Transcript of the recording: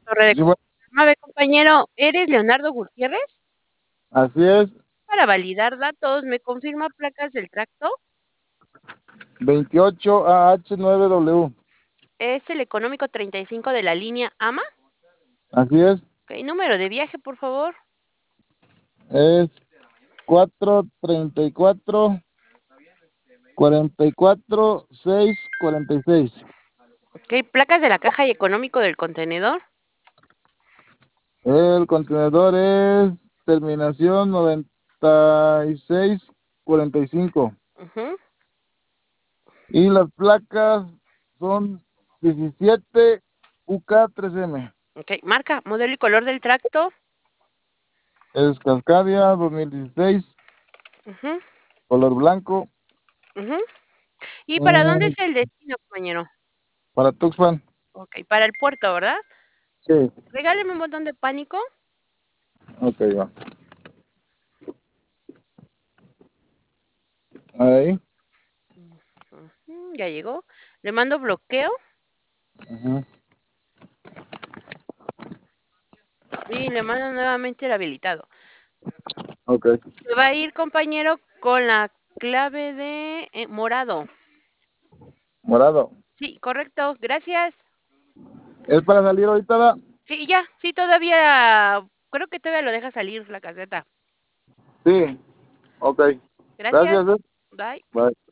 Torre de Sí, bueno, 9, compañero, ¿eres Leonardo Gutiérrez? así es, Para validar datos, ¿me confirma placas del tracto? 28AH9W, Es el económico 35 de la línea AMA. así es, Ok, número de viaje, por favor. es 434-646. Ok, placas de la caja y económico del contenedor. El contenedor es terminación 9645 Ujú. y las placas son 17 UK3M. Ok, marca, modelo y color del tracto. Es Cascadia 2016, Ujú, color blanco, ujú. ¿Y para dónde mm, es el destino, compañero? para Tuxpan. Ok, para el puerto, ¿verdad? Sí, Regáleme un botón de pánico. ok, va. Ahí. Ujú, ya llegó. Le mando bloqueo Ujú, y le mando nuevamente el habilitado. ok. Se va a ir, compañero, con la clave de morado. Morado. Sí, correcto. Gracias. ¿Es para salir ahorita? ¿Va? Sí, ya. Sí, todavía. Creo que todavía lo deja salir la caseta. Sí, ok. Gracias. Gracias, eh. Bye. Bye.